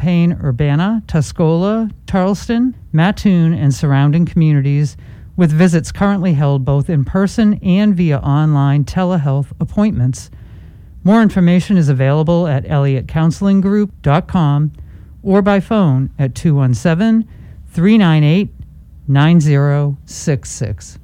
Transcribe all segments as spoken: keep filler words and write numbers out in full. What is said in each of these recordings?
Champaign, Urbana, Tuscola, Charleston, Mattoon, and surrounding communities, with visits currently held both in person and via online telehealth appointments. More information is available at elliott counseling group dot com or by phone at two one seven, three nine eight, nine zero six six.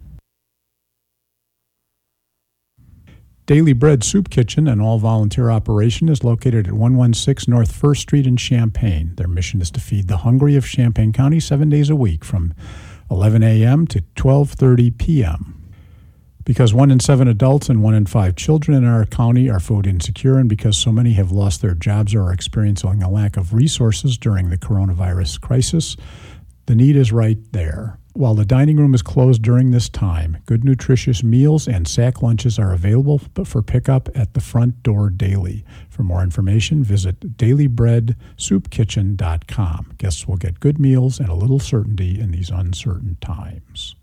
Daily Bread Soup Kitchen, an all-volunteer operation, is located at one sixteen North First Street in Champaign. Their mission is to feed the hungry of Champaign County seven days a week from eleven a.m. to twelve thirty p.m. Because one in seven adults and one in five children in our county are food insecure, and because so many have lost their jobs or are experiencing a lack of resources during the coronavirus crisis, the need is right there. While the dining room is closed during this time, good nutritious meals and sack lunches are available for pickup at the front door daily. For more information, visit daily bread soup kitchen dot com. Guests will get good meals and a little certainty in these uncertain times.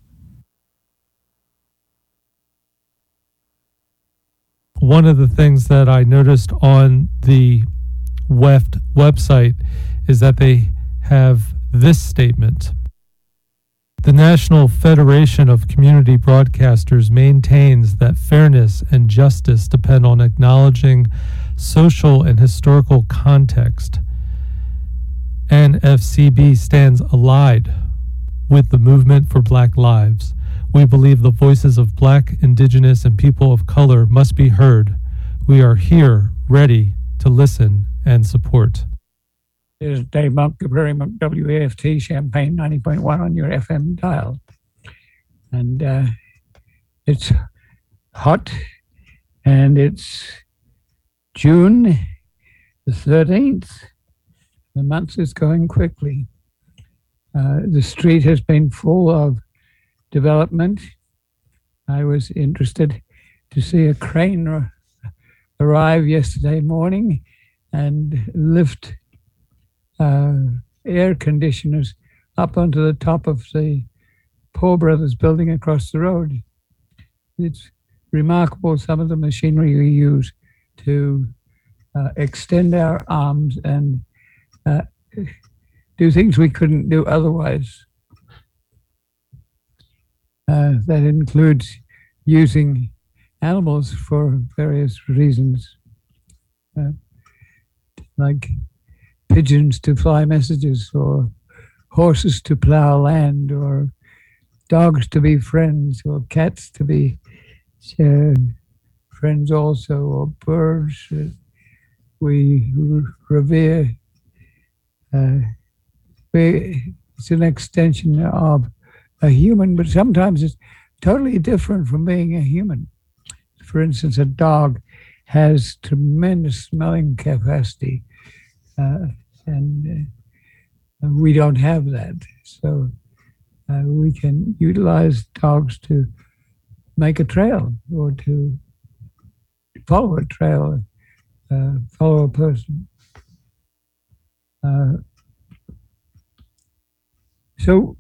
One of the things that I noticed on the W E F T website is that they have this statement. The National Federation of Community Broadcasters maintains that fairness and justice depend on acknowledging social and historical context. N F C B stands allied with the movement for Black Lives. We believe the voices of Black, Indigenous, and people of color must be heard. We are here, ready to listen and support. This is Dave Montgomery, W A F T, Champaign ninety point one on your F M dial. And uh, it's hot, and it's June the thirteenth. The month is going quickly. Uh, the street has been full of development. I was interested to see a crane r- arrive yesterday morning and lift Uh, air conditioners up onto the top of the Paul Brothers building across the road. It's remarkable, some of the machinery we use to uh, extend our arms and uh, do things we couldn't do otherwise. Uh, that includes using animals for various reasons, uh, like pigeons to fly messages, or horses to plow land, or dogs to be friends, or cats to be uh, friends also, or birds that we revere. Uh, we, it's an extension of a human, but sometimes it's totally different from being a human. For instance, a dog has tremendous smelling capacity. Uh, and uh, we don't have that. So uh, we can utilize dogs to make a trail or to follow a trail, uh, follow a person. Uh, so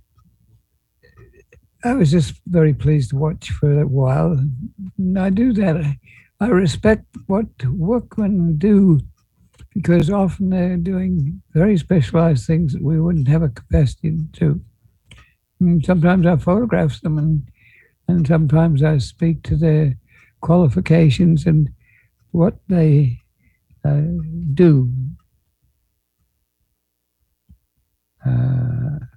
I was just very pleased to watch for a while. And I do that. I, I respect what workmen do, because often they're doing very specialized things that we wouldn't have a capacity to do. And sometimes I photograph them, and and sometimes I speak to their qualifications and what they uh, do. Uh,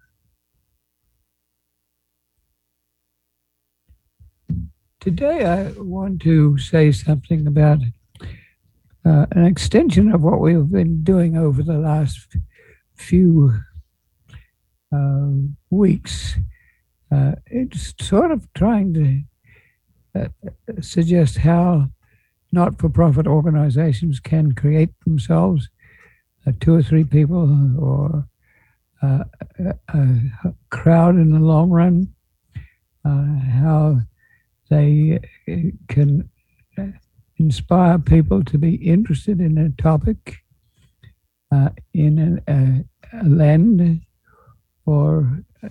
today I want to say something about Uh, an extension of what we've been doing over the last few uh, weeks. Uh, it's sort of trying to uh, suggest how not-for-profit organizations can create themselves, uh, two or three people or uh, a, a crowd in the long run, uh, how they can inspire people to be interested in a topic, uh, in a, a, a land, or uh,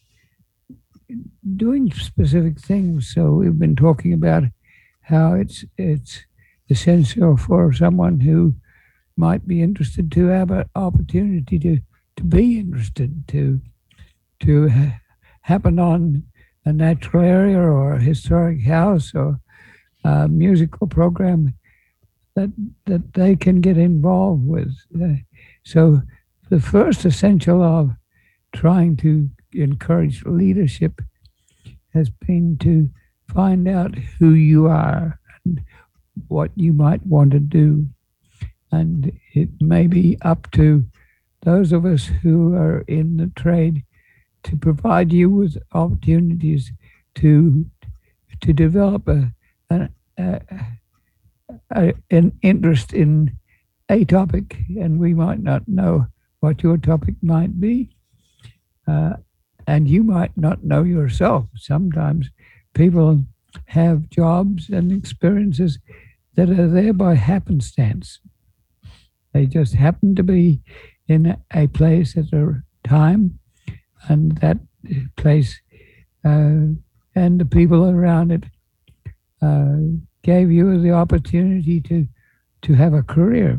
doing specific things. So we've been talking about how it's it's essential for someone who might be interested to have an opportunity to, to be interested, to, to ha- happen on a natural area or a historic house or a musical program that that they can get involved with. Uh, so the first essential of trying to encourage leadership has been to find out who you are and what you might want to do. And it may be up to those of us who are in the trade to provide you with opportunities to to develop a, a, a, a an interest in a topic, and we might not know what your topic might be, uh, and you might not know yourself. Sometimes people have jobs and experiences that are there by happenstance. They just happen to be in a place at a time, and that place uh, and the people around it uh, gave you the opportunity to to have a career.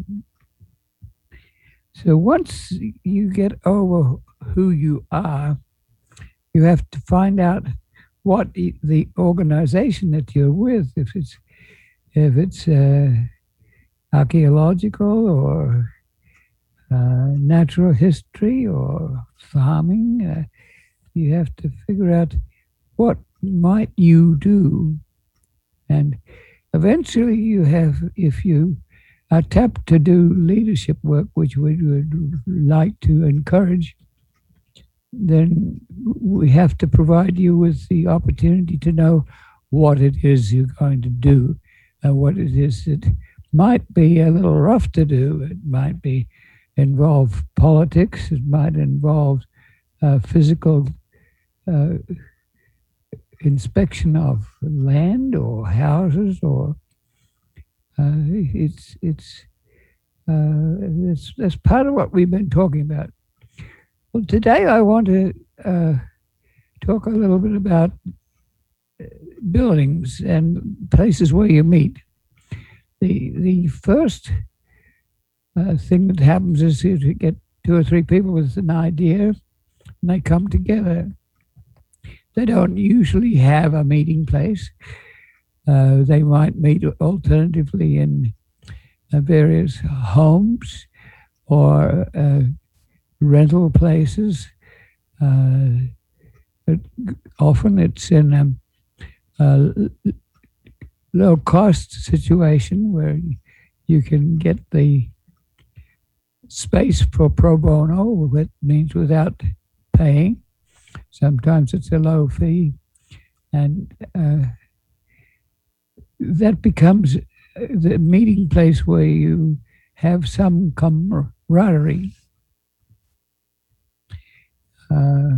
So once you get over who you are, you have to find out what the, the organization that you're with, if it's if it's uh, archaeological or uh, natural history or farming, uh, you have to figure out what might you do. And eventually you have, if you are tapped to do leadership work, which we would like to encourage, then we have to provide you with the opportunity to know what it is you're going to do, and what it is that might be a little rough to do. It might be involve politics. It might involve uh, physical uh, inspection of land or houses, or uh, it's it's uh, it's that's part of what we've been talking about. Well, today I want to uh, talk a little bit about buildings and places where you meet. The the first uh, thing that happens is you get two or three people with an idea, and they come together. They don't usually have a meeting place. Uh, they might meet alternatively in uh, various homes or uh, rental places. Uh, but often it's in a, a low-cost situation where you can get the space for pro bono, that means without paying. Sometimes it's a low fee, and uh, that becomes the meeting place where you have some camaraderie. Uh,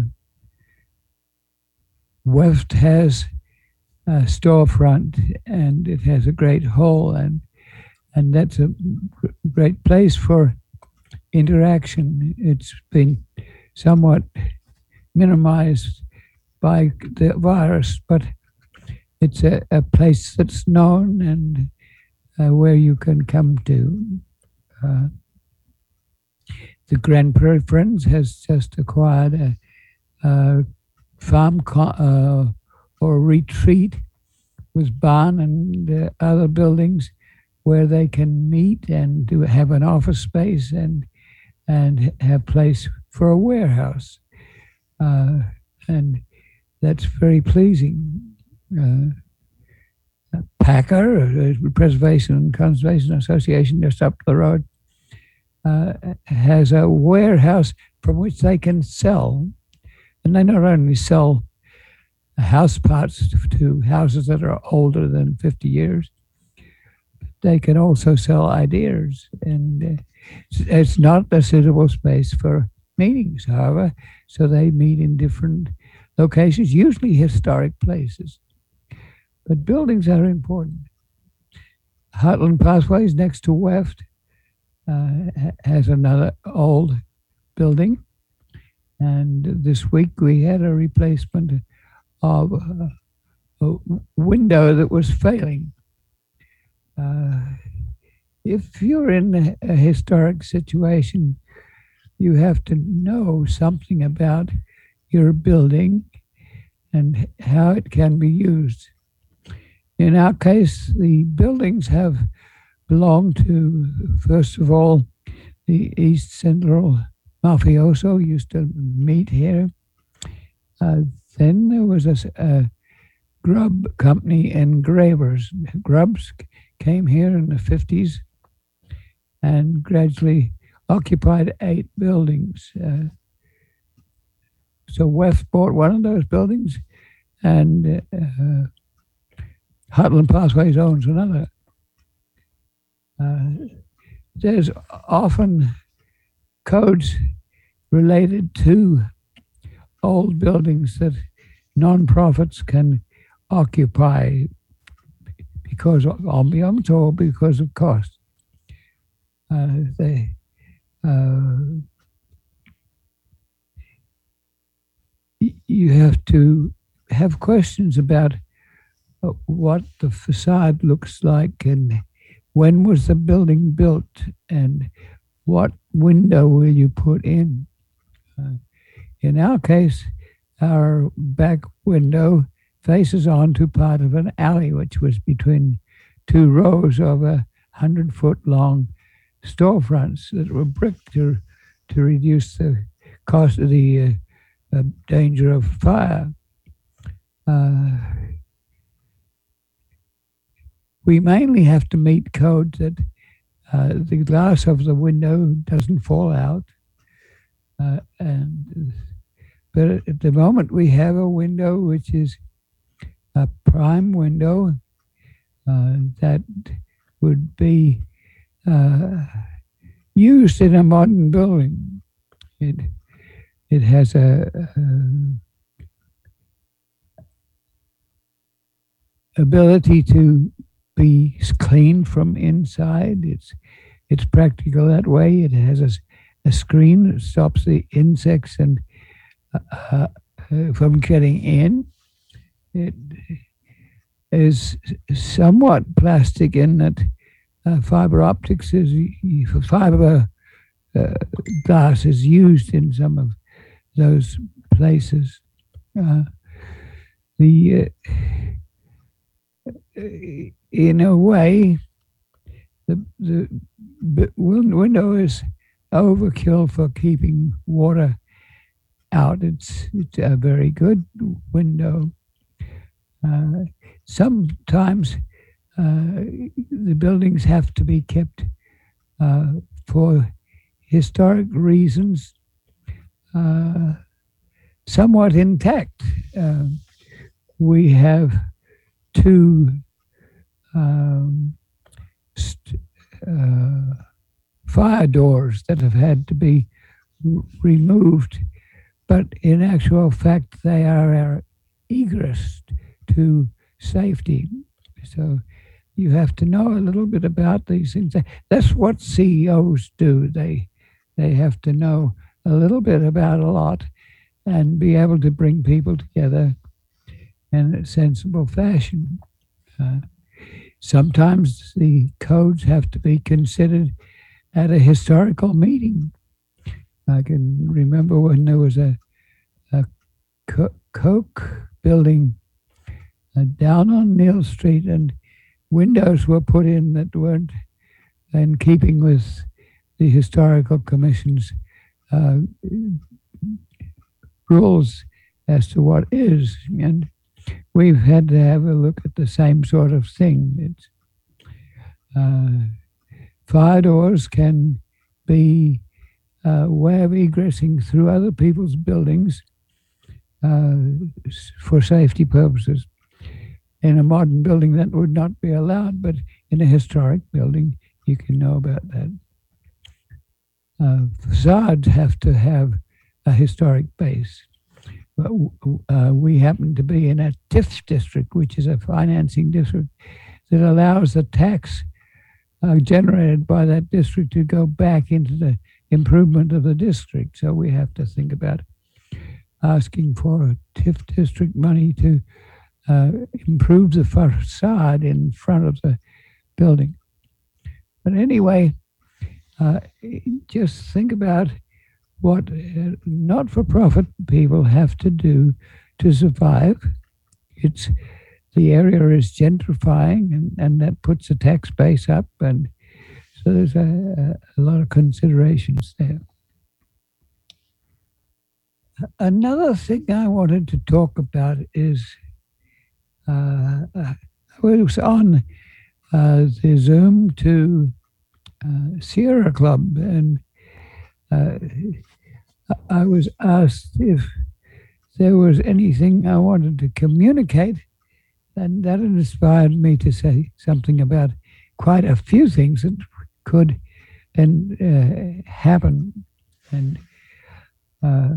Weft has a storefront, and it has a great hall, and and that's a great place for interaction. It's been somewhat minimized by the virus, but it's a, a place that's known and uh, where you can come to. Uh, the Grand Prairie Friends has just acquired a, a farm co- uh, or retreat with barn and uh, other buildings where they can meet and do have an office space and and have place for a warehouse. Uh, and that's very pleasing. Uh, Packer, uh, Preservation and Conservation Association, just up the road, uh, has a warehouse from which they can sell. And they not only sell house parts to, to houses that are older than fifty years, but they can also sell ideas. And uh, it's not a suitable space for meetings, however, so they meet in different locations, usually historic places. But buildings are important. Heartland Pathways next to Weft uh, has another old building, and this week we had a replacement of a, a window that was failing. Uh, if you're in a, a historic situation, you have to know something about your building and how it can be used. In our case, the buildings have belonged to, first of all, the East Central Mafioso used to meet here. Uh, then there was a, a Grubb company, engravers. Grubbs came here in the fifties and gradually occupied eight buildings. Uh, so West bought one of those buildings, and uh, Heartland Pathways owns another. Uh, there's often codes related to old buildings that non-profits can occupy because of ambiance or because of cost. Uh, they uh, you have to have questions about what the facade looks like and when was the building built and what window will you put in. Uh, in our case, our back window faces onto part of an alley which was between two rows of a hundred foot long storefronts that were bricked to, to reduce the cost of the uh, uh, danger of fire. Uh, we mainly have to meet codes that uh, the glass of the window doesn't fall out. Uh, and but at the moment we have a window which is a prime window uh, that would be uh, used in a modern building. It it has a, a ability to be clean from inside. It's it's practical that way. It has a, a screen that stops the insects and uh, uh, from getting in. It is somewhat plastic in that uh, fiber optics is fiber uh, glass is used in some of those places. Uh, the uh, in a way, the the window is overkill for keeping water out. It's it's a very good window. Uh, sometimes uh, the buildings have to be kept uh, for historic reasons uh, somewhat intact. Uh, we have two um, st- uh, fire doors that have had to be r- removed, but in actual fact they are our egress to safety. So you have to know a little bit about these things. That's what C E Os do. They they have to know a little bit about a lot and be able to bring people together in a sensible fashion. Uh, sometimes the codes have to be considered at a historical meeting. I can remember when there was a, a co- Coke building uh, down on Neal Street, and windows were put in that weren't in keeping with the historical commission's uh, rules as to what is. And we've had to have a look at the same sort of thing. It's uh, fire doors can be a way of egressing through other people's buildings uh, for safety purposes. In a modern building, that would not be allowed, but in a historic building, you can know about that. Uh, facades have to have a historic base. But uh, we happen to be in a T I F district, which is a financing district that allows the tax uh, generated by that district to go back into the improvement of the district. So we have to think about asking for T I F district money to uh, improve the facade in front of the building. But anyway, uh, just think about what uh, not-for-profit people have to do to survive. It's the area is gentrifying, and, and that puts the tax base up, and so there's a, a lot of considerations there. Another thing I wanted to talk about is uh, I was on uh, the Zoom to uh, Sierra Club, and uh, I was asked if there was anything I wanted to communicate, and that inspired me to say something about quite a few things that could and uh, happen. And uh,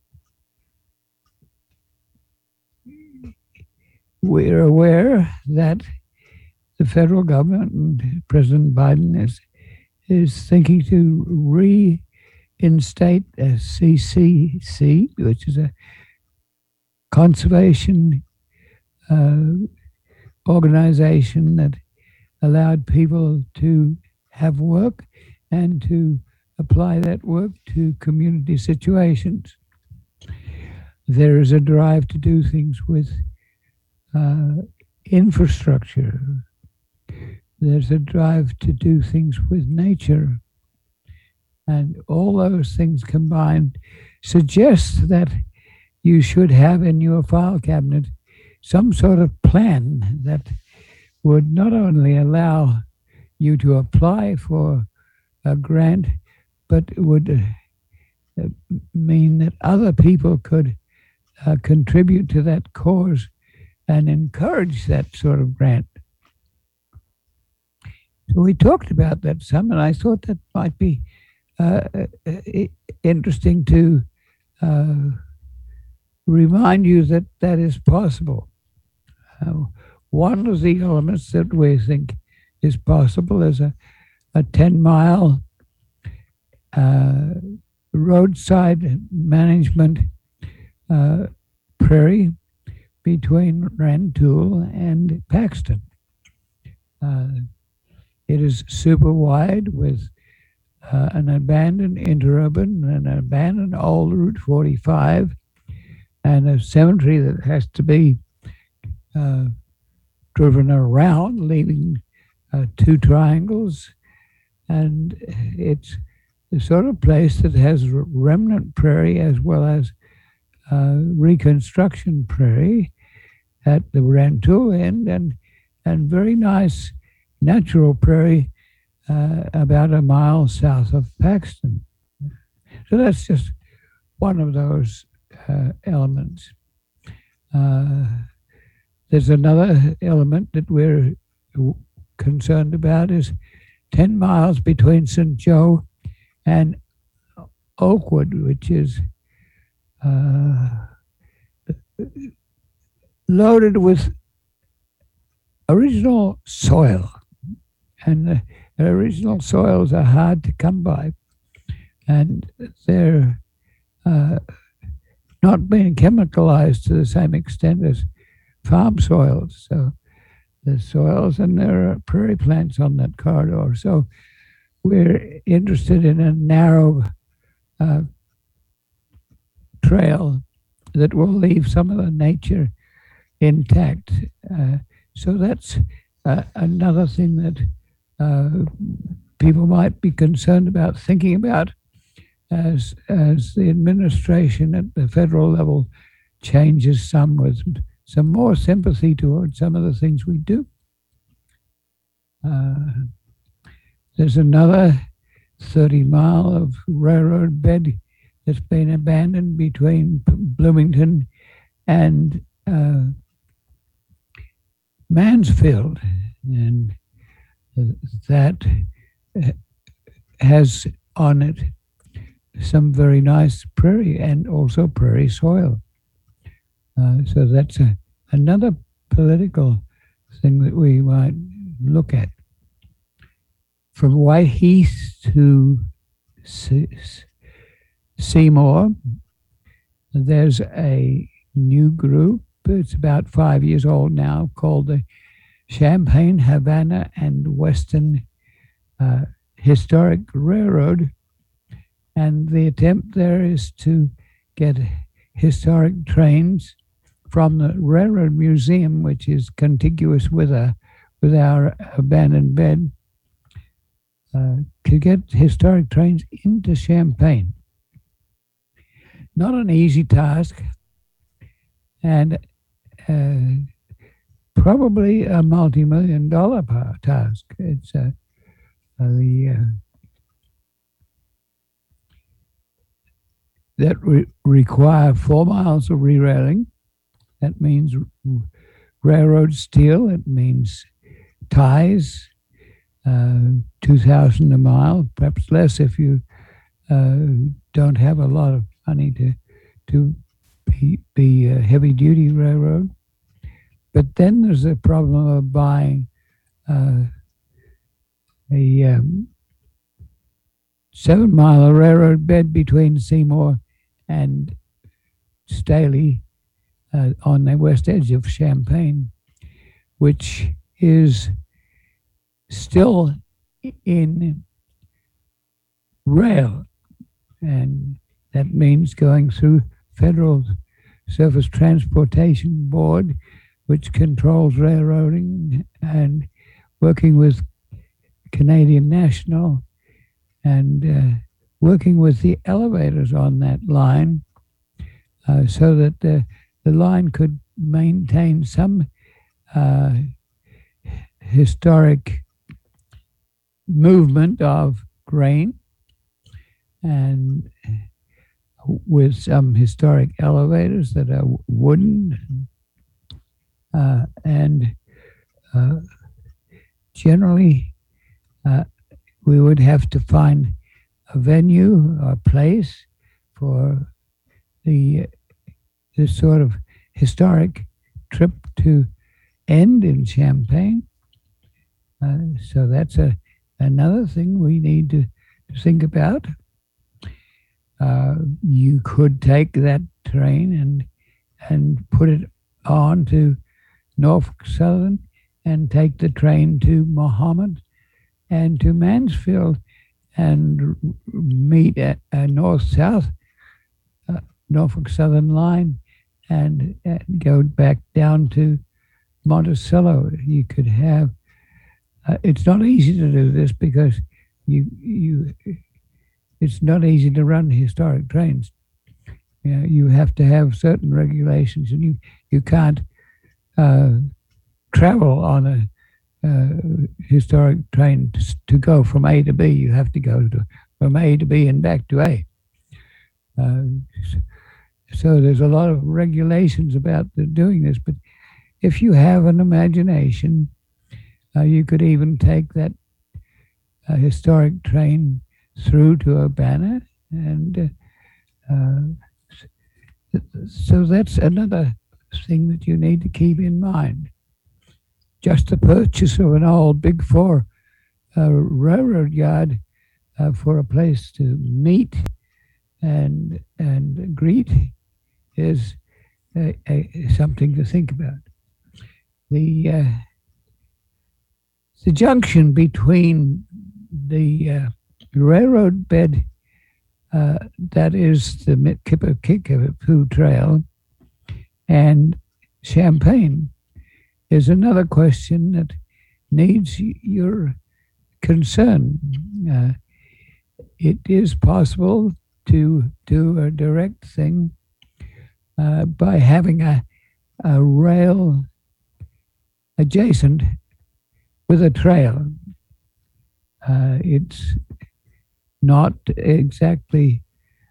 we're aware that the federal government and President Biden is is thinking to reinstate a C C C, which is a conservation uh, organization that allowed people to have work and to apply that work to community situations. There is a drive to do things with uh, infrastructure. There's a drive to do things with nature. And all those things combined suggest that you should have in your file cabinet some sort of plan that would not only allow you to apply for a grant, but would uh, mean that other people could uh, contribute to that cause and encourage that sort of grant. So we talked about that some, and I thought that might be uh, interesting to uh, remind you that that is possible. Uh, one of the elements that we think is possible is a, a ten-mile uh, roadside management uh, prairie between Rantoul and Paxton. Uh, it is super wide with uh, an abandoned interurban, an abandoned old Route forty-five, and a cemetery that has to be uh, driven around, leaving uh, two triangles. And it's the sort of place that has remnant prairie as well as uh, reconstruction prairie at the Rantoul end, and, and very nice natural prairie uh, about a mile south of Paxton. So that's just one of those uh, elements. Uh, there's another element that we're concerned about is ten miles between Saint Joe and Oakwood, which is uh, loaded with original soil. And the original soils are hard to come by. And they're uh, not being chemicalized to the same extent as farm soils. So the soils, and there are prairie plants on that corridor. So we're interested in a narrow uh, trail that will leave some of the nature intact. Uh, so that's uh, another thing that uh, people might be concerned about thinking about as as the administration at the federal level changes some with some more sympathy towards some of the things we do. Uh, there's another thirty mile of railroad bed that's been abandoned between Bloomington and uh, Mansfield, and that has on it some very nice prairie and also prairie soil. Uh, so that's a, another political thing that we might look at. From Whiteheath to Se- Seymour, there's a new group. It's about five years old now, called the Champaign, Havana, and Western uh, historic railroad, and the attempt there is to get historic trains from the Railroad Museum, which is contiguous with a with our abandoned bed, uh, to get historic trains into Champaign. Not an easy task, and uh, probably a multi-million dollar task. It's uh, uh, the uh, that re- require four miles of re-railing. That means railroad steel. It means ties, uh, two thousand a mile, perhaps less if you uh, don't have a lot of money to to be, be a heavy-duty railroad. But then there's the problem of buying uh, a um, seven-mile railroad bed between Seymour and Staley uh, on the west edge of Champaign, which is still in rail, and that means going through Federal Surface Transportation Board, which controls railroading, and working with Canadian National, and uh, working with the elevators on that line uh, so that the, the line could maintain some uh, historic movement of grain, and with some historic elevators that are wooden, uh, and uh, generally uh, we would have to find a venue or place for the this sort of historic trip to end in Champaign. Uh, so that's a another thing we need to, to think about. Uh, you could take that train and and put it on to Norfolk Southern and take the train to Mohammed and to Mansfield and meet at a north-south uh, Norfolk Southern line and, and go back down to Monticello. You could have, uh, it's not easy to do this because you you it's not easy to run historic trains. You know, you have to have certain regulations, and you, you can't uh, travel on a uh, historic train to, to go from A to B. You have to go to, from A to B and back to A. Uh, so there's a lot of regulations about the, doing this, but if you have an imagination, uh, you could even take that uh, historic train through to Urbana, and uh, uh, so that's another thing that you need to keep in mind. Just the purchase of an old Big Four uh, railroad yard uh, for a place to meet and and greet is a, a, something to think about. The uh, the junction between the uh, railroad bed uh, that is the Kickapoo Trail and Champaign is another question that needs your concern. Uh, it is possible to do a direct thing uh, by having a, a rail adjacent with a trail. Uh, it's not exactly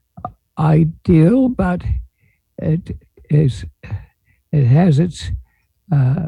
ideal, but it is. It has its uh,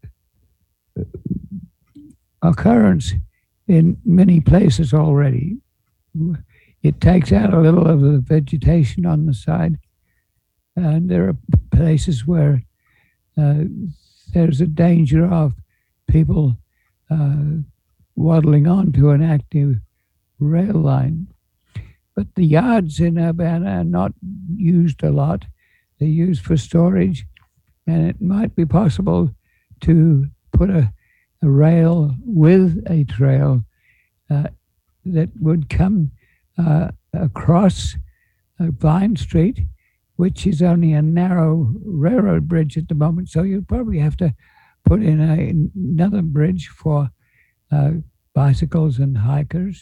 occurrence in many places already. It takes out a little of the vegetation on the side, and there are places where uh, there's a danger of people uh, waddling onto an active rail line. But the yards in Urbana are not used a lot. They're used for storage, and it might be possible to put a, a rail with a trail uh, that would come uh, across uh, Vine Street, which is only a narrow railroad bridge at the moment. So you'd probably have to put in a, another bridge for uh, bicycles and hikers.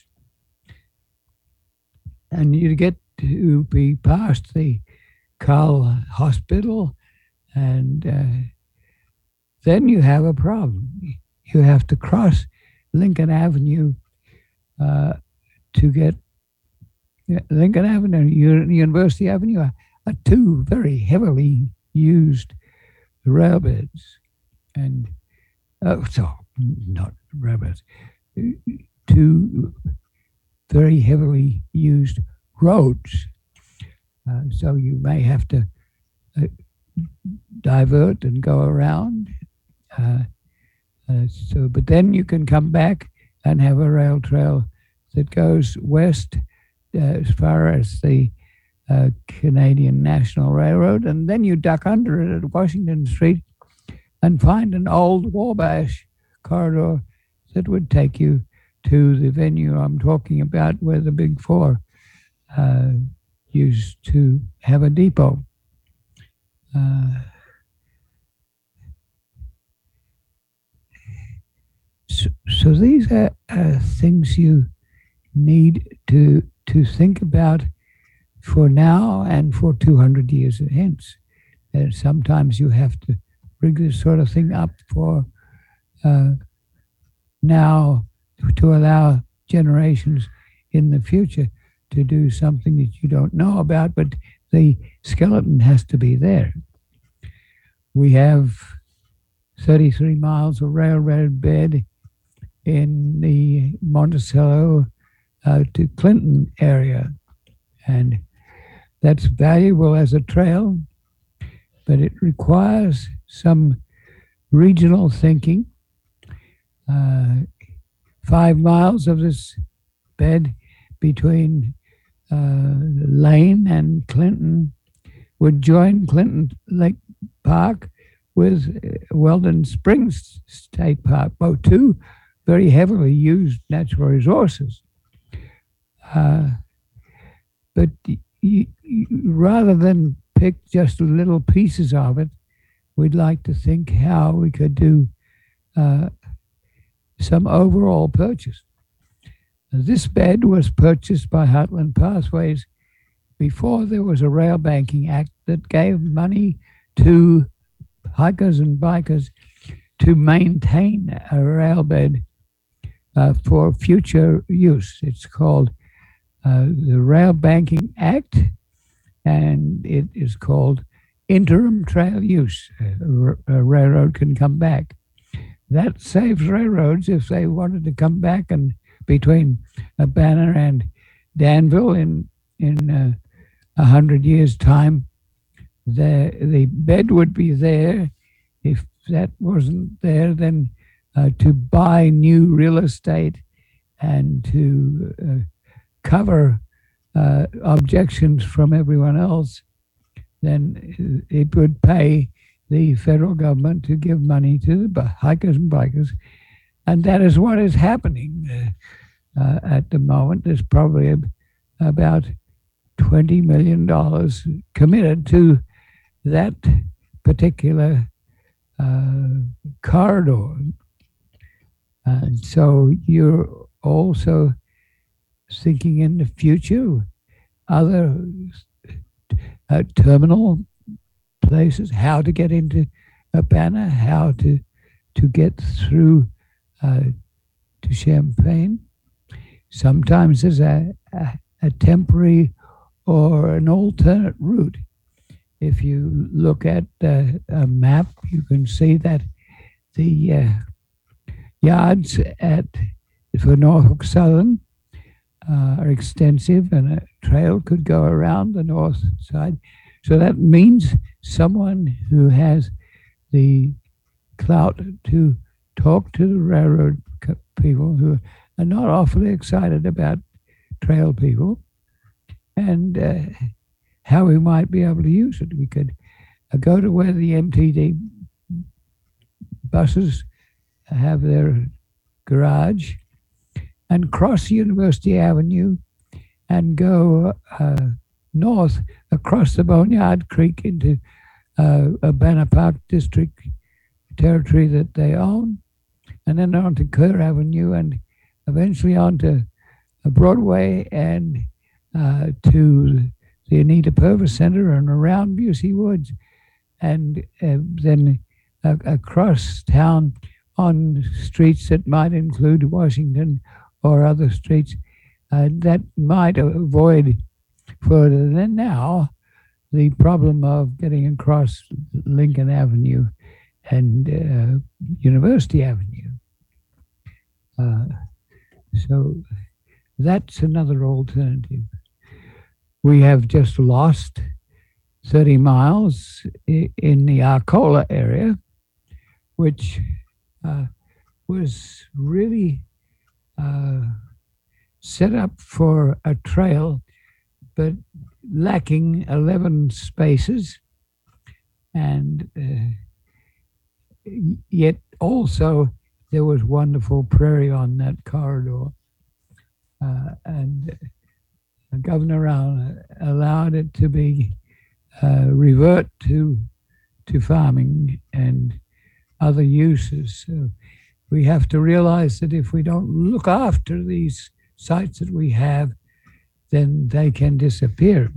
And you'd get to be past the Carl Hospital, and uh, then you have a problem. You have to cross Lincoln Avenue uh, to get Lincoln Avenue and University Avenue are, are two very heavily used railbeds, and oh, so not railbeds, two very heavily used roads. Uh, so you may have to uh, divert and go around. Uh, uh, so, but then you can come back and have a rail trail that goes west uh, as far as the uh, Canadian National Railroad, and then you duck under it at Washington Street and find an old Wabash corridor that would take you to the venue I'm talking about, where the Big Four uh, used to have a depot. Uh, so, so these are uh, things you need to to think about for now and for two hundred years hence. And sometimes you have to bring this sort of thing up for uh, now to allow generations in the future to do something that you don't know about, but the skeleton has to be there. We have thirty-three miles of railroad bed in the Monticello uh, to Clinton area, and that's valuable as a trail, but it requires some regional thinking. Uh, five miles of this bed between uh, Lane and Clinton would join Clinton Lake Park with Weldon Springs State Park, both two very heavily used natural resources. Uh, but y- y- rather than pick just little pieces of it, we'd like to think how we could do uh, some overall purchase. This bed was purchased by Heartland Pathways before there was a rail banking act that gave money to hikers and bikers to maintain a rail bed uh, for future use. It's called uh, the Rail Banking Act, and it is called interim trail use. A, a railroad can come back. That saves railroads if they wanted to come back and between Urbana and Danville in in uh, a hundred years' time, the the bed would be there. If that wasn't there, then uh, to buy new real estate and to uh, cover uh, objections from everyone else, then it would pay the federal government to give money to the hikers and bikers. And that is what is happening uh, uh, at the moment. There's probably a, about twenty million dollars committed to that particular uh, corridor. And so you're also thinking in the future, other uh, terminal places, how to get into Urbana, how to to get through uh, to Champaign. Sometimes there's a, a, a temporary or an alternate route. If you look at uh, a map, you can see that the uh, yards at for Norfolk Southern uh, are extensive, and a trail could go around the north side. So that means someone who has the clout to talk to the railroad people who are not awfully excited about trail people, and uh, how we might be able to use it. We could uh, go to where the M T D buses have their garage and cross University Avenue and go uh, north across the Boneyard Creek into uh, Urbana Park District territory that they own, and then onto Kerr Avenue and eventually onto Broadway and uh, to the Anita Purvis Center and around Busey Woods, and uh, then uh, across town on streets that might include Washington or other streets uh, that might avoid further than now the problem of getting across Lincoln Avenue and uh, University Avenue. Uh, so that's another alternative. We have just lost thirty miles in the Arcola area, which uh, was really uh, set up for a trail, but lacking eleven spaces, and uh, yet also there was wonderful prairie on that corridor. Uh, and Governor Brown allowed it to be uh, revert to to farming and other uses. So we have to realize that if we don't look after these sites that we have, then they can disappear.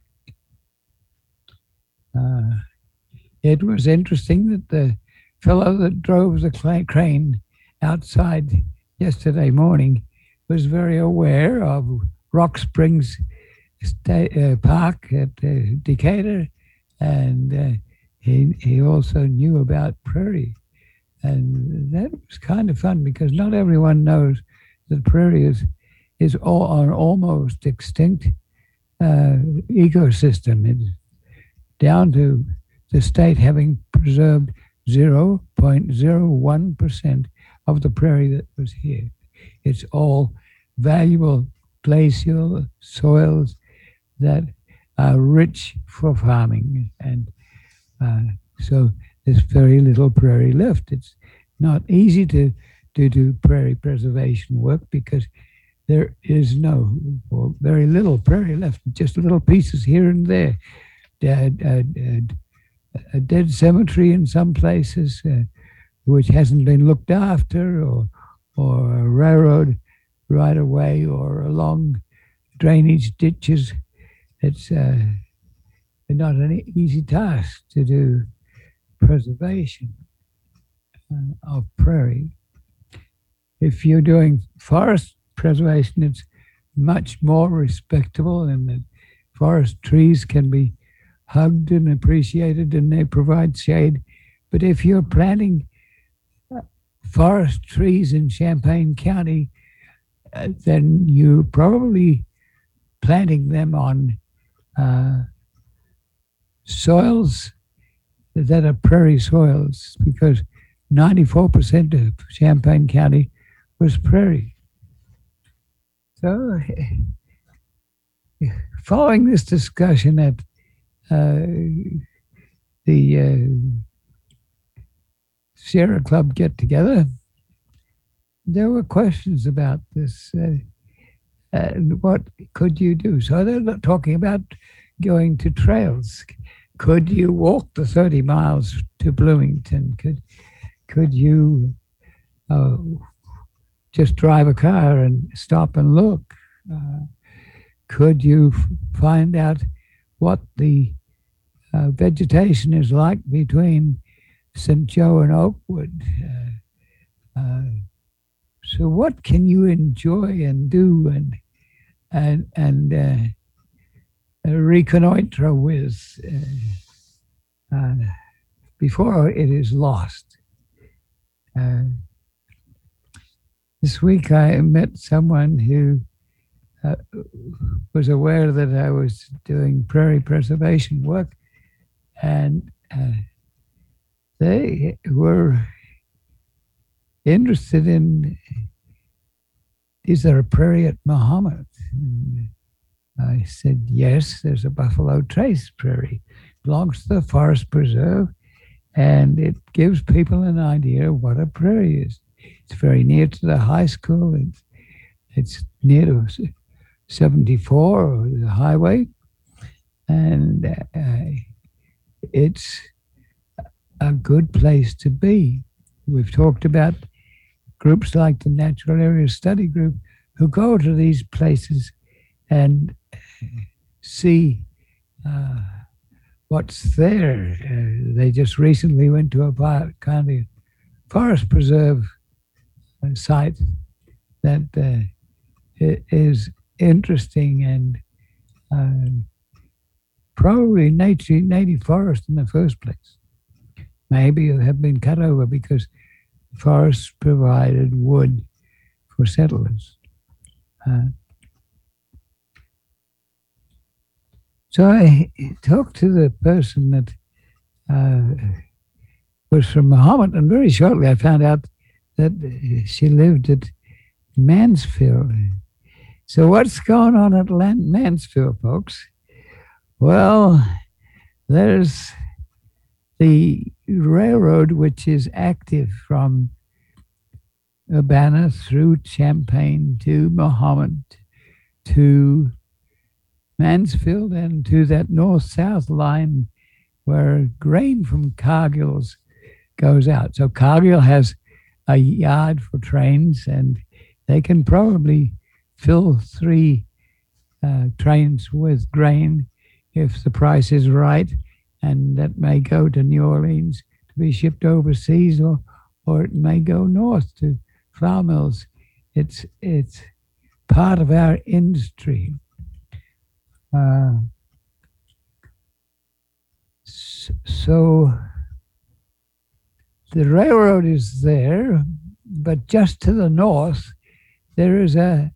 Uh, it was interesting that the fellow that drove the crane outside yesterday morning was very aware of Rock Springs State, uh, Park at uh, Decatur, and uh, he he also knew about prairie, and that was kind of fun because not everyone knows that prairie is is all, an almost extinct uh, ecosystem. It's down to the state having preserved zero point zero one percent of the prairie that was here. It's all valuable glacial soils that are rich for farming, and uh, so there's very little prairie left. It's not easy to, to do prairie preservation work because there is no, or very little prairie left, just little pieces here and there. A, a, a dead cemetery in some places, uh, which hasn't been looked after, or or a railroad right away, or along drainage ditches. It's uh, not an easy task to do preservation uh, of prairie. If you're doing forest preservation, it's much more respectable, and the forest trees can be hugged and appreciated, and they provide shade. But if you're planting forest trees in Champaign County, uh, then you're probably planting them on uh, soils that are prairie soils, because ninety-four percent of Champaign County was prairie. So, following this discussion at uh, the uh, Sierra Club get-together, there were questions about this. Uh, and what could you do? So they're not talking about going to trails. Could you walk the thirty miles to Bloomington? Could could you uh, just drive a car and stop and look? Uh, could you f- find out what the uh, vegetation is like between Saint Joe and Oakwood? Uh, uh, so what can you enjoy and do and and and uh, uh, reconnoiter with uh, uh, before it is lost? Uh, this week I met someone who uh, was aware that I was doing prairie preservation work, and uh, they were interested in, is there a prairie at Mahomet? And I said, yes, there's a Buffalo Trace prairie. Belongs to the Forest Preserve, and it gives people an idea of what a prairie is. It's very near to the high school, it's, it's near to seventy-four, or the highway, and uh, it's a good place to be. We've talked about groups like the Natural Area Study Group who go to these places and see uh, what's there. Uh, they just recently went to a Piatt County Forest Preserve uh, site that uh, is interesting and uh, probably nature, native forest in the first place. Maybe it have been cut over because forests provided wood for settlers. Uh, so I talked to the person that uh, was from Mahomet, and very shortly I found out that she lived at Mansfield. So what's going on at Mansfield, folks? Well, there's the railroad, which is active from Urbana through Champaign to Mahomet to Mansfield and to that north-south line where grain from Cargill's goes out. So Cargill has a yard for trains, and they can probably fill three uh, trains with grain if the price is right, and that may go to New Orleans to be shipped overseas, or or it may go north to flour mills. It's it's part of our industry. Uh, so the railroad is there, but just to the north, there is a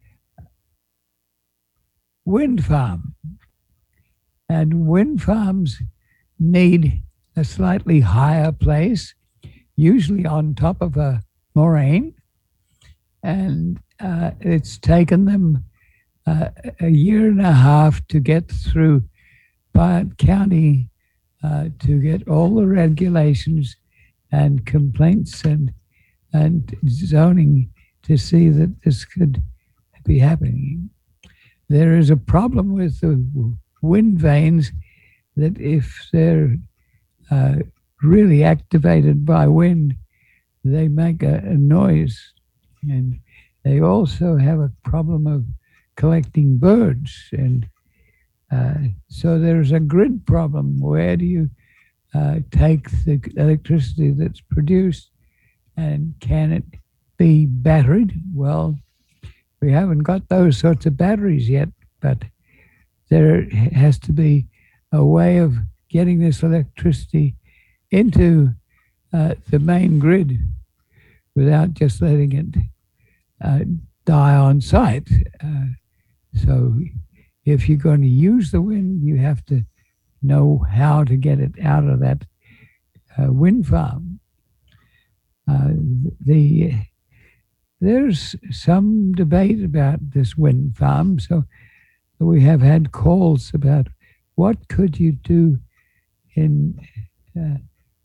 wind farm. And wind farms need a slightly higher place, usually on top of a moraine. And uh, it's taken them uh, a year and a half to get through Piatt County uh, to get all the regulations and complaints and and zoning to see that this could be happening. There is a problem with the wind vanes that if they're uh, really activated by wind, they make a, a noise. And they also have a problem of collecting birds. And uh, so there's a grid problem. Where do you uh, take the electricity that's produced, and can it be batteried? Well, we haven't got those sorts of batteries yet, but there has to be a way of getting this electricity into uh, the main grid without just letting it uh, die on site. Uh, so if you're going to use the wind, you have to know how to get it out of that uh, wind farm. Uh, the there's some debate about this wind farm, so we have had calls about what could you do in uh,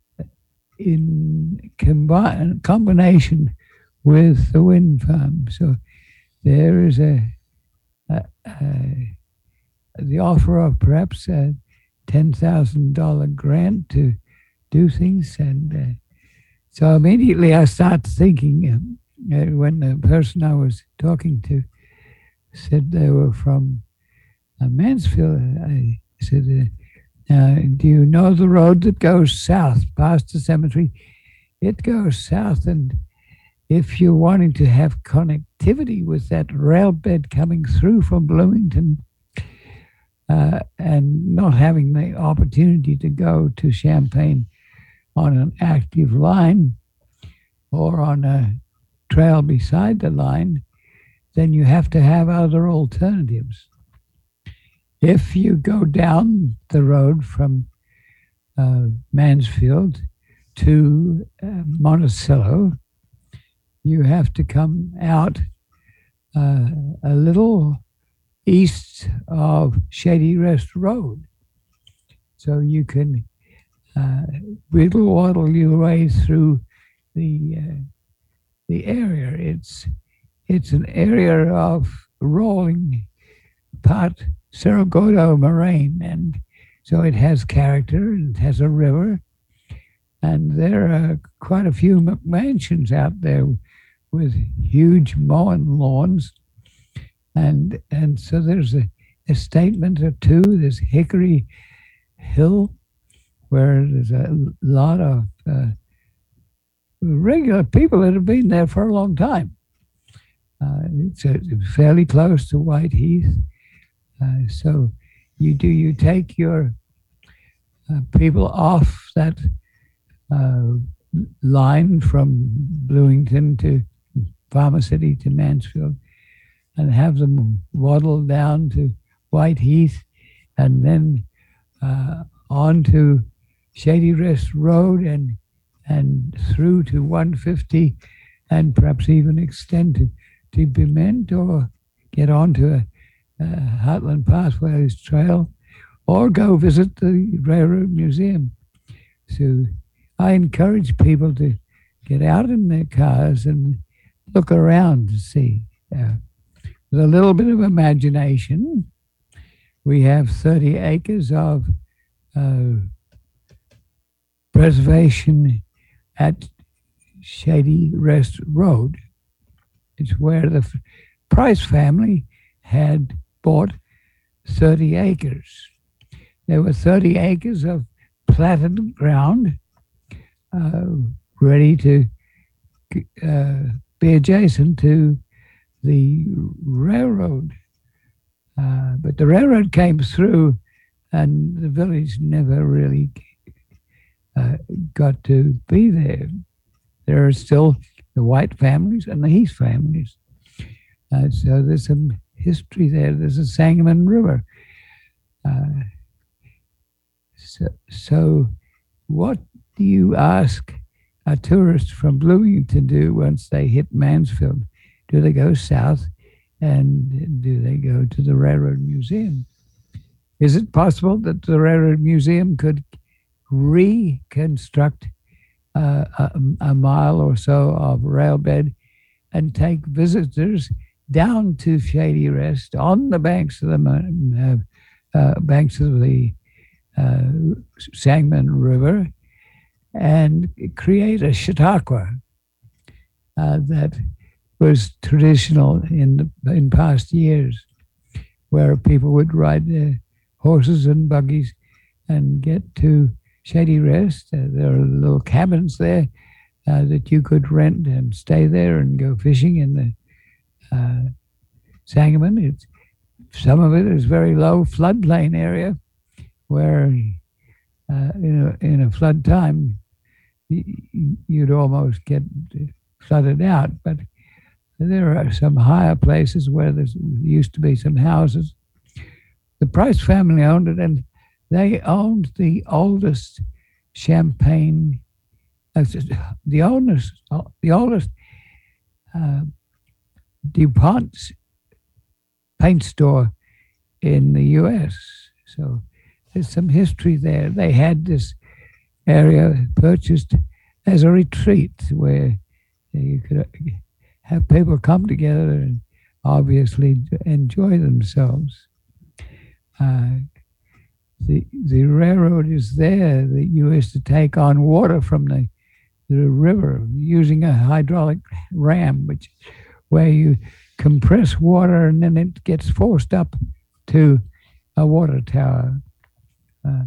in combi- combination with the wind farm. So there is a, a, a the offer of perhaps a ten thousand dollars grant to do things, and uh, so immediately I start thinking. Um, Uh, when the person I was talking to said they were from uh, Mansfield, I said, uh, uh, do you know the road that goes south past the cemetery? It goes south, and if you're wanting to have connectivity with that rail bed coming through from Bloomington uh, and not having the opportunity to go to Champaign on an active line or on a trail beside the line, then you have to have other alternatives. If you go down the road from uh, Mansfield to uh, Monticello, you have to come out uh, a little east of Shady Rest Road. So you can uh, whittle waddle your way through the uh, the area. It's it's an area of rolling part Cerro Gordo moraine, and so it has character. It has a river, and there are quite a few mansions out there with huge mowing lawns, and and so there's a, a statement or two. There's Hickory Hill, where there's a lot of uh, regular people that have been there for a long time. Uh, it's, a, it's fairly close to White Heath. Uh, so you do you take your uh, people off that uh, line from Bloomington to Farmer City to Mansfield and have them waddle down to White Heath and then uh, on to Shady Rest Road and and through to one fifty and perhaps even extend to, to Bement or get onto a, a Heartland Pathways Trail or go visit the Railroad Museum. So I encourage people to get out in their cars and look around to see. Uh, with a little bit of imagination, we have thirty acres of uh, preservation at Shady Rest Road. It's where the Price family had bought thirty acres. There were thirty acres of platted ground uh, ready to uh, be adjacent to the railroad. Uh, but the railroad came through and the village never really uh, got to be there. There are still the White families and the Heath families. Uh, so there's some history there. There's a Sangamon River. Uh, so, so what do you ask a tourist from Bloomington to do once they hit Mansfield? Do they go south and do they go to the Railroad Museum? Is it possible that the Railroad Museum could reconstruct uh, a, a mile or so of rail bed and take visitors down to Shady Rest on the banks of the uh, uh, banks of the uh, Sangamon River and create a Chautauqua uh, that was traditional in the, in past years, where people would ride their horses and buggies and get to Shady Rest. Uh, there are little cabins there uh, that you could rent and stay there and go fishing in the uh, Sangamon. It's, some of it is very low floodplain area where uh, in, a, in a flood time you'd almost get flooded out, but there are some higher places where there used to be some houses. The Price family owned it, and they owned the oldest champagne, uh, the oldest, the oldest uh, DuPont paint store in the U S. So there's some history there. They had this area purchased as a retreat where you could have people come together and obviously enjoy themselves. Uh, the the railroad is there that used to take on water from the, the river using a hydraulic ram, which where you compress water and then it gets forced up to a water tower. Uh,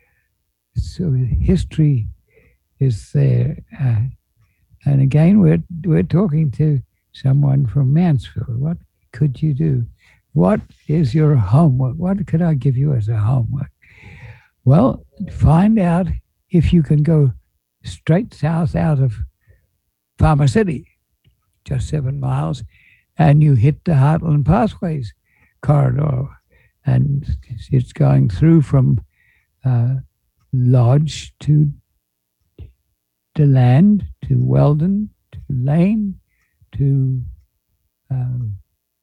so history is there. Uh, and again, we're we're talking to someone from Mansfield. What could you do? What is your homework? What could I give you as a homework? Well, find out if you can go straight south out of Farmer City, just seven miles, and you hit the Heartland Pathways corridor. And it's going through from uh, Lodge to DeLand, to Weldon, to Lane, to um,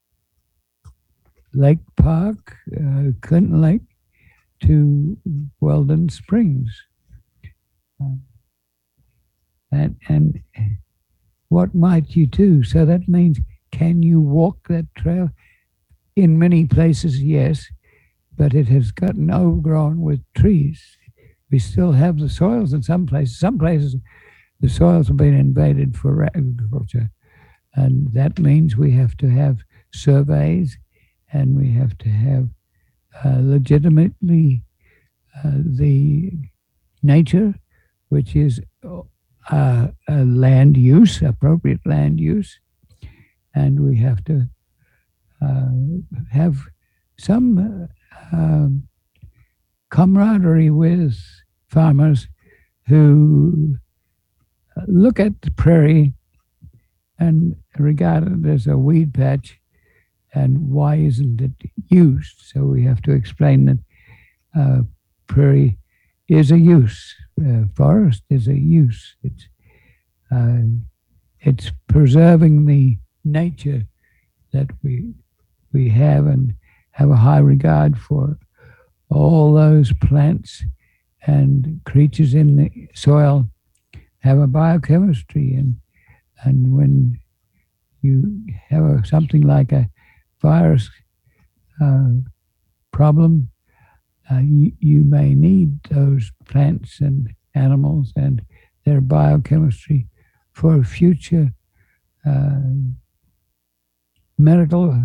Lake Park, uh, Clinton Lake, to Weldon Springs. Uh, and, and what might you do? So that means can you walk that trail? In many places, yes, but it has gotten overgrown with trees. We still have the soils in some places. Some places, the soils have been invaded for agriculture, and that means we have to have surveys, and we have to have uh, legitimately uh, the nature, which is uh, a land use, appropriate land use, and we have to uh, have some uh, um, camaraderie with farmers who look at the prairie and regard it as a weed patch, and why isn't it used? So we have to explain that uh, prairie is a use, uh, forest is a use. It's uh, it's preserving the nature that we we have, and have a high regard for all those plants and creatures in the soil have a biochemistry, and and when you have a, something like a virus uh, problem, uh, you, you may need those plants and animals and their biochemistry for future uh, medical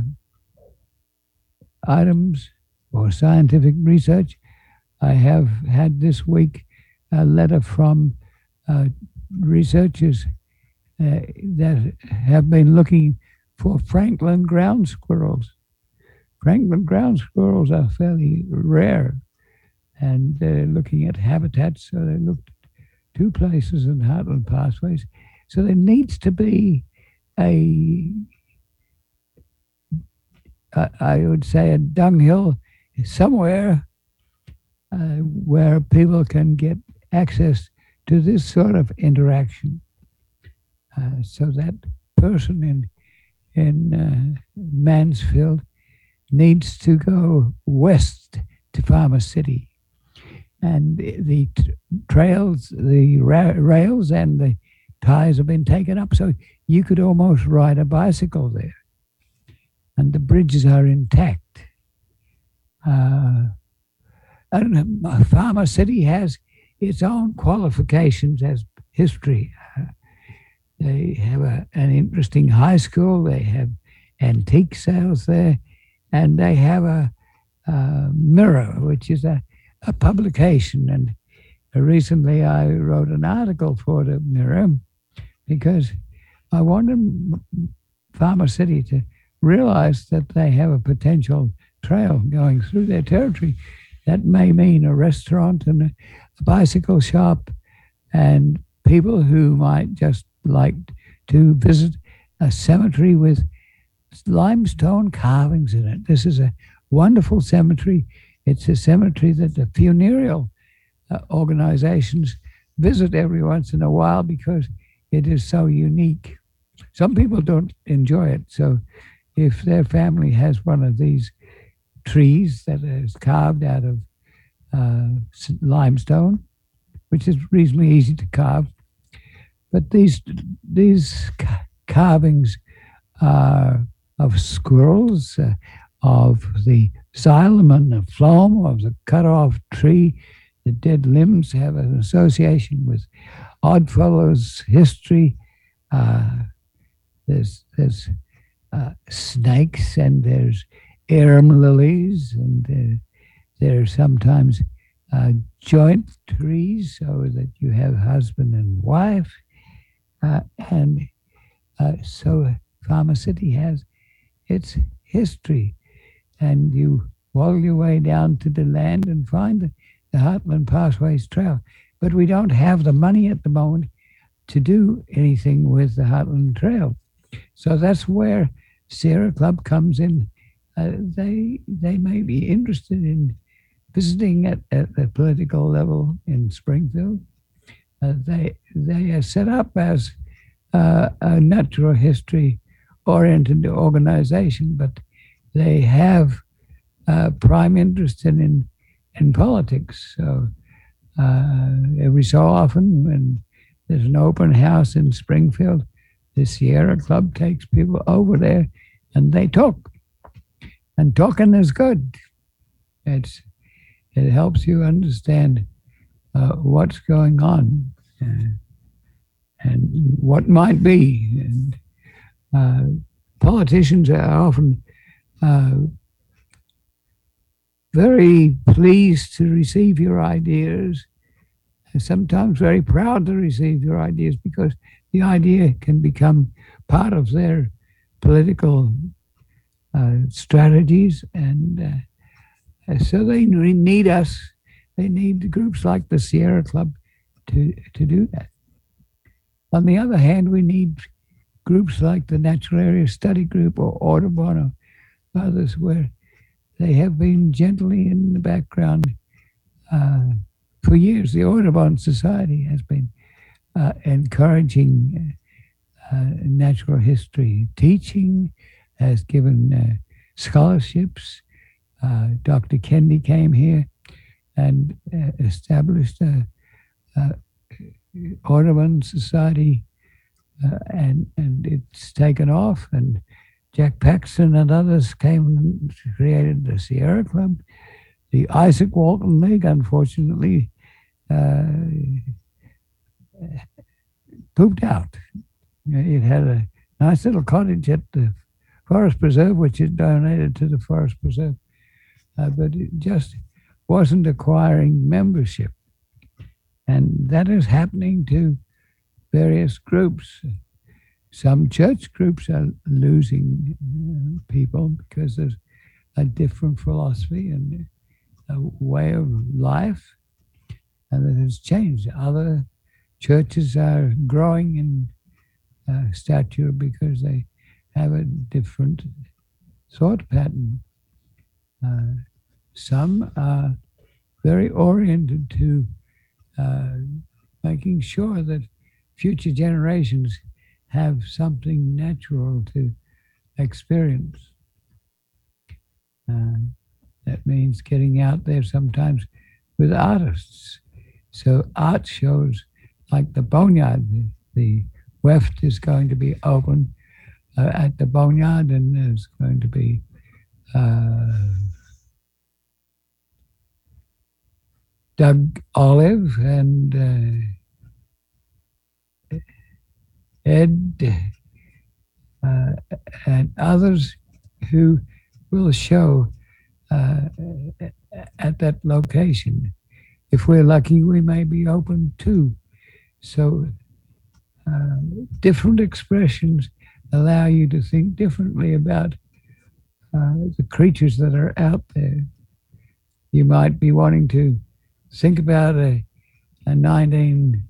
items or scientific research. I have had this week a letter from uh, researchers uh, that have been looking for Franklin ground squirrels. Franklin ground squirrels are fairly rare, and they're looking at habitats. So they looked at two places in Heartland Pathways. So there needs to be a, a I would say, a dunghill somewhere uh, where people can get access to this sort of interaction, uh, so that person in in uh, Mansfield needs to go west to Farmer City, and the, the t- trails, the ra- rails, and the ties have been taken up, so you could almost ride a bicycle there, and the bridges are intact. Uh, and Farmer City has its own qualifications as history. Uh, they have a, an interesting high school. They have antique sales there, and they have a, a Mirror, which is a, a publication. And recently, I wrote an article for the Mirror because I wanted Farmer City to realize that they have a potential trail going through their territory. That may mean a restaurant and a, a bicycle shop, and people who might just like to visit a cemetery with limestone carvings in it. This is a wonderful cemetery. It's a cemetery that the funereal uh, organizations visit every once in a while because it is so unique. Some people don't enjoy it, so if their family has one of these trees that is carved out of uh, limestone, which is reasonably easy to carve, but these these ca- carvings are of squirrels, uh, of the xylem and the phloem of the cut-off tree. The dead limbs have an association with Oddfellows history. Uh, there's there's uh, snakes, and there's arum lilies, and there, there are sometimes uh, joint trees, so that you have husband and wife. Uh, and uh, so Farmer City has its history, and you walk your way down to the land and find the, the Heartland Pathways Trail. But we don't have the money at the moment to do anything with the Heartland Trail. So that's where Sierra Club comes in. Uh, they they may be interested in visiting at, at the political level in Springfield. Uh, they they are set up as uh, a natural history oriented organization, but they have uh, prime interest in, in in politics. So uh, every so often, when there's an open house in Springfield, the Sierra Club takes people over there and they talk. And talking is good. It's, it helps you understand uh, what's going on uh, and what might be. And uh, politicians are often uh, very pleased to receive your ideas, and sometimes very proud to receive your ideas, because the idea can become part of their political uh, strategies. And uh, so they need us. They need groups like the Sierra Club to, to do that. On the other hand, we need groups like the Natural Area Study Group or Audubon or others, where they have been gently in the background uh, for years. The Audubon Society has been uh, encouraging uh, natural history teaching, has given uh, scholarships. Uh, Doctor Kendi came here and uh, established a, a Audubon Society, uh, and and it's taken off. And Jack Paxton and others came and created the Sierra Club. The Isaac Walton League, unfortunately, uh, pooped out. It had a nice little cottage at the Forest Preserve, which it donated to the Forest Preserve, uh, but it just wasn't acquiring membership. And that is happening to various groups. Some church groups are losing uh, people because there's a different philosophy and a way of life, and it has changed. Other churches are growing in uh, stature because they have a different thought pattern. Uh, some are very oriented to uh, making sure that future generations have something natural to experience. Uh, that means getting out there sometimes with artists. So art shows like the Boneyard, the, the Weft is going to be open uh, at the Boneyard, and there's going to be uh, Doug Olive and uh, Ed uh, and others who will show uh, at that location. If we're lucky, we may be open too. So uh, different expressions allow you to think differently about uh, the creatures that are out there. You might be wanting to think about a, a nineteen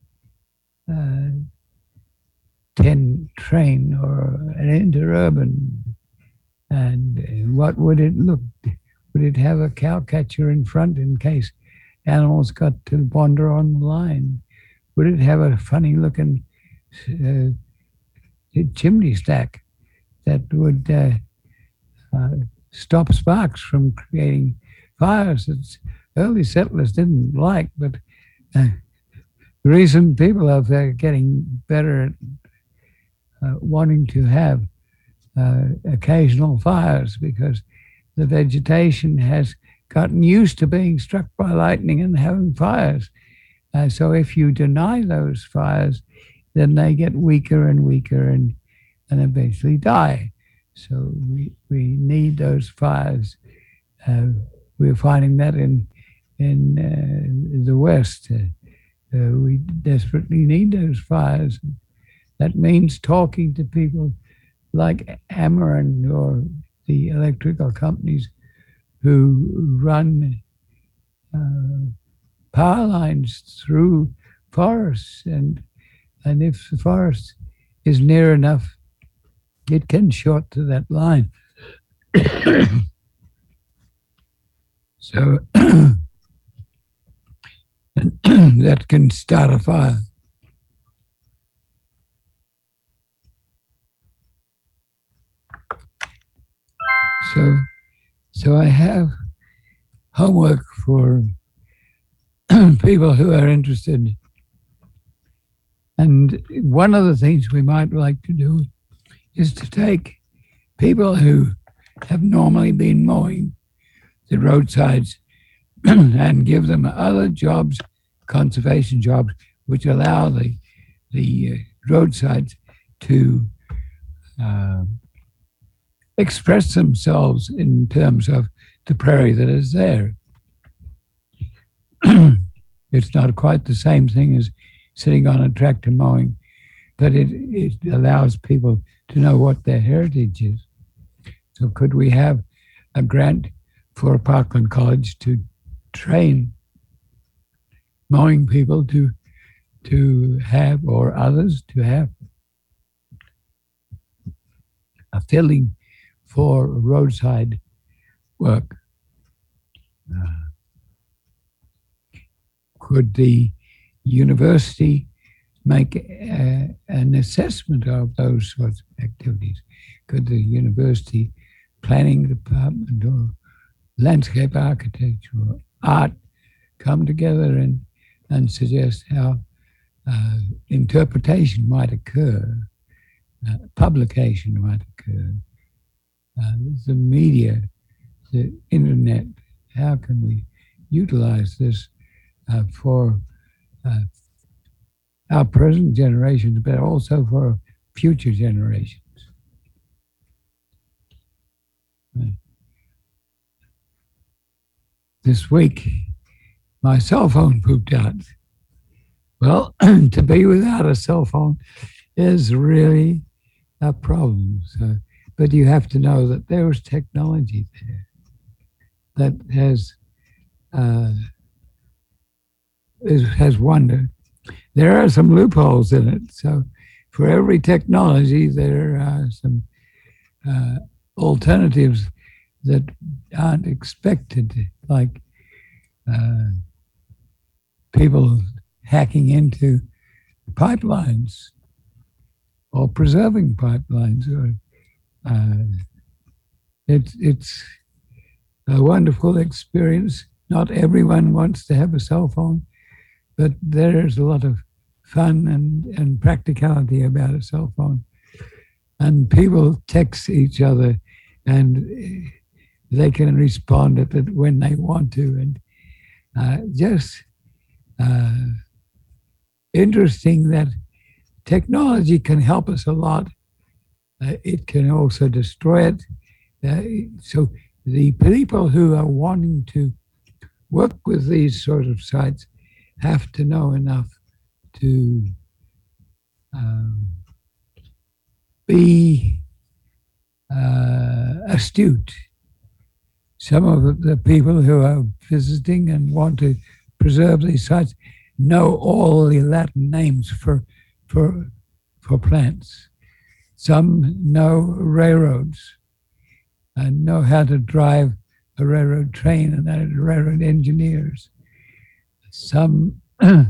ten train or an interurban, and what would it look? Would it have a cow catcher in front in case animals got to wander on the line? Would it have a funny looking uh, chimney stack that would uh, uh, stop sparks from creating fires that early settlers didn't like? But uh, the reason people are getting better at uh, wanting to have uh, occasional fires, because the vegetation has gotten used to being struck by lightning and having fires. Uh, so if you deny those fires, then they get weaker and weaker and, and eventually die. So we, we need those fires. Uh, we're finding that in, in uh, the West. Uh, uh, we desperately need those fires. That means talking to people like Ameren or the electrical companies who run uh, power lines through forests, and and if the forest is near enough, it can short to that line. So that can start a fire. So, so I have homework for people who are interested. And one of the things we might like to do is to take people who have normally been mowing the roadsides and give them other jobs, conservation jobs, which allow the the uh, roadsides to uh, express themselves in terms of the prairie that is there. It's not quite the same thing as sitting on a tractor mowing, but it, it allows people to know what their heritage is. So could we have a grant for Parkland College to train mowing people to to have, or others to have, a feeling for roadside work? Uh, could the university make a, an assessment of those sorts of activities? Could the university planning department or landscape architecture or art come together and, and suggest how uh, interpretation might occur, uh, publication might occur, uh, the media, the internet, how can we utilize this uh, for uh, our present generations, but also for future generations? Uh, this week, my cell phone pooped out. Well, to be without a cell phone is really a problem. So, but you have to know that there is technology there that has uh, is, has wonder. There are some loopholes in it. So for every technology, there are some uh, alternatives that aren't expected, like uh, people hacking into pipelines or preserving pipelines. Or uh, it's it's a wonderful experience. Not everyone wants to have a cell phone, but there's a lot of fun and, and practicality about a cell phone. And people text each other, and they can respond at it when they want to. And uh, just uh, interesting that technology can help us a lot. Uh, it can also destroy it. Uh, so the people who are wanting to work with these sort of sites have to know enough to um, be uh, astute. Some of the people who are visiting and want to preserve these sites know all the Latin names for for for plants. Some know railroads and know how to drive a railroad train and are railroad engineers. Some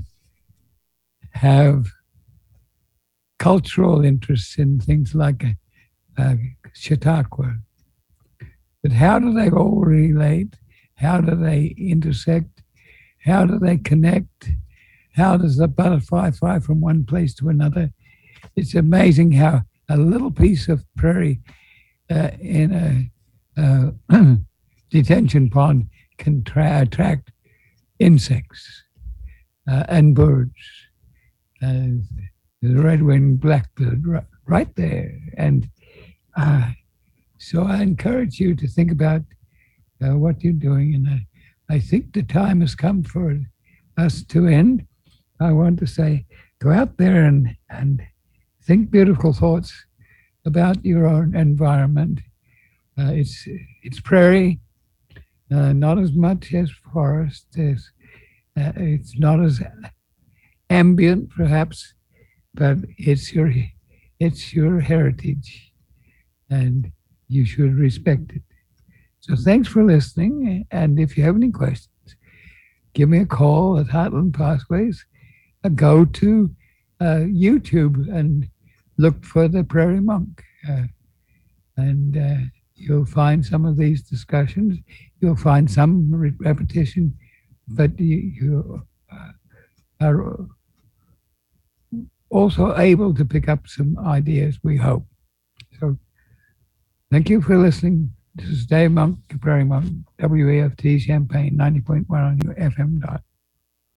have cultural interests in things like uh, Chautauqua. But how do they all relate? How do they intersect? How do they connect? How does the butterfly fly from one place to another? It's amazing how a little piece of prairie uh, in a uh, detention pond can tra- attract insects uh, and birds. Uh, the red-winged blackbird right, right there. And uh, so I encourage you to think about uh, what you're doing. And I, I think the time has come for us to end. I want to say, go out there and, and think beautiful thoughts about your own environment. Uh, it's it's prairie, uh, not as much as forest. As, uh, it's not as ambient, perhaps, but it's your it's your heritage, and you should respect it. So thanks for listening. And if you have any questions, give me a call at Heartland Pathways. Uh, go to uh, YouTube and look for the Prairie Monk. Uh, and uh, you'll find some of these discussions. You'll find some re- repetition, but you, you uh, are also able to pick up some ideas, we hope. So thank you for listening. This is Dave Monk, Prairie Monk, W A F T Champaign ninety point one on your F M dot.